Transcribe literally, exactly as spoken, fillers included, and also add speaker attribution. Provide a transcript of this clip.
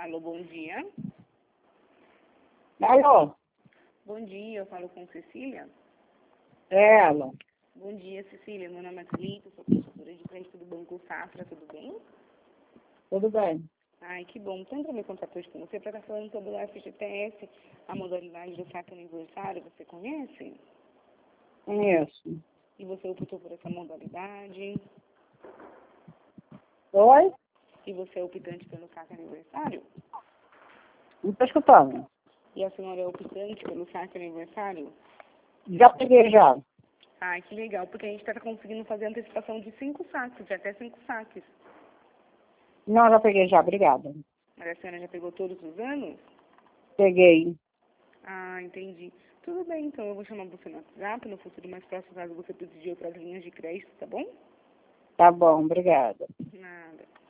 Speaker 1: Alô, bom dia.
Speaker 2: Alô?
Speaker 1: Bom dia, eu falo com Cecília.
Speaker 2: É ela.
Speaker 1: Bom dia, Cecília. Meu nome é Celita, sou consultora de crédito do Banco Safra, tudo bem?
Speaker 2: Tudo bem.
Speaker 1: Ai, que bom. Então, eu me contato hoje com você para estar falando sobre o F G T S, a modalidade do saque aniversário. Você conhece?
Speaker 2: Conheço.
Speaker 1: E você optou por essa modalidade?
Speaker 2: Oi?
Speaker 1: E você é optante pelo saque aniversário?
Speaker 2: Não estou escutando.
Speaker 1: E a senhora é optante pelo saque aniversário?
Speaker 2: Já peguei já.
Speaker 1: Ai, que legal, porque a gente está conseguindo fazer antecipação de cinco saques, de até cinco saques.
Speaker 2: Não, já peguei já, obrigada.
Speaker 1: Mas a senhora já pegou todos os anos?
Speaker 2: Peguei.
Speaker 1: Ah, entendi. Tudo bem, então eu vou chamar você no WhatsApp, no futuro mais próximo, caso você precise de outras linhas de crédito, tá bom?
Speaker 2: Tá bom, obrigada.
Speaker 1: Nada.